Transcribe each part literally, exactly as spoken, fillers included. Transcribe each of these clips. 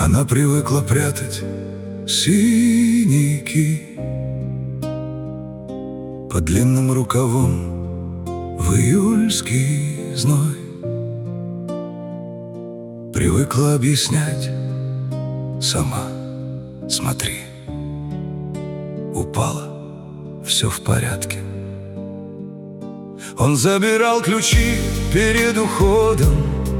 Она привыкла прятать синяки под длинным рукавом в июльский зной. Привыкла объяснять сама: смотри, упала, все в порядке. Он забирал ключи перед уходом,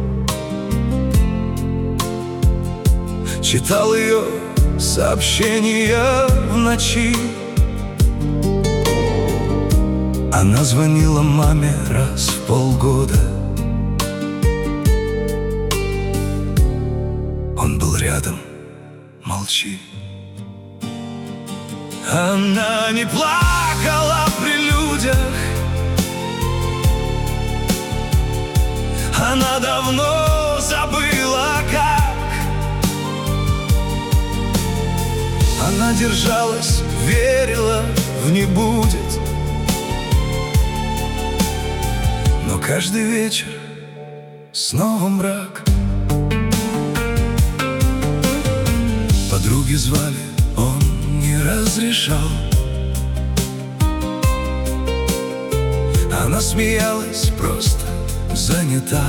читал ее сообщения в ночи. Она звонила маме раз в полгода. Он был рядом, молчи. Она не плакала при людях, она давно забыла, как. Она держалась, верила в «не будет». Но каждый вечер снова мрак. Подруги звали, он не разрешал. Она смеялась, просто занята.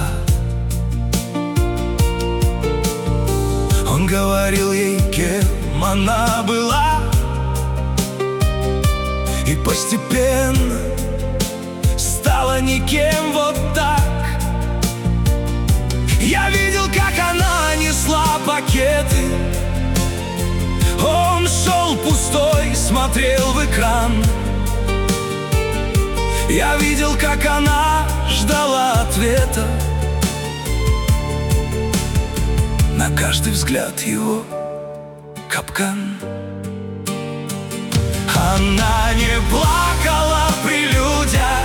Он говорил ей, кем она была, и постепенно стала никем, вот так. Я видел, как она несла пакеты. Он шел пустой, смотрел в экран. Я видел, как она ждала ответа на каждый взгляд его капкан. Она не плакала при людях,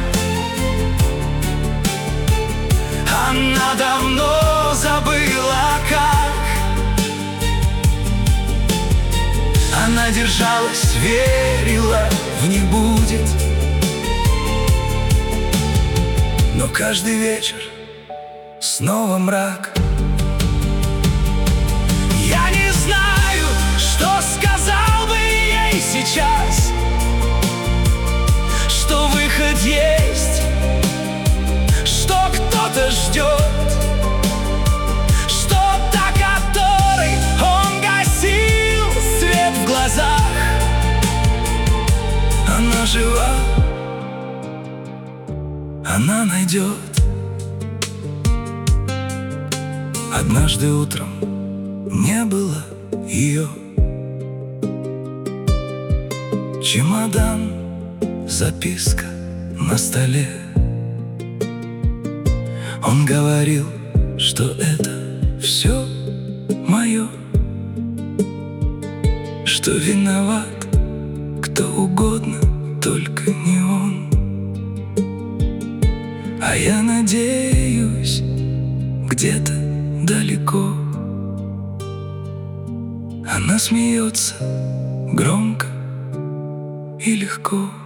она давно забыла, как. Она держалась, верила в «не будет». Но каждый вечер снова мрак. Я не знаю, что сказал бы ей сейчас, что выход есть, что кто-то ждет, что та, которой он гасил свет в глазах, она жива, она найдет. Однажды утром не было ее. Чемодан, записка на столе. Он говорил, что это все мое, что виноват кто угодно, только не он. А я надеюсь, где-то далеко она смеется громко и легко.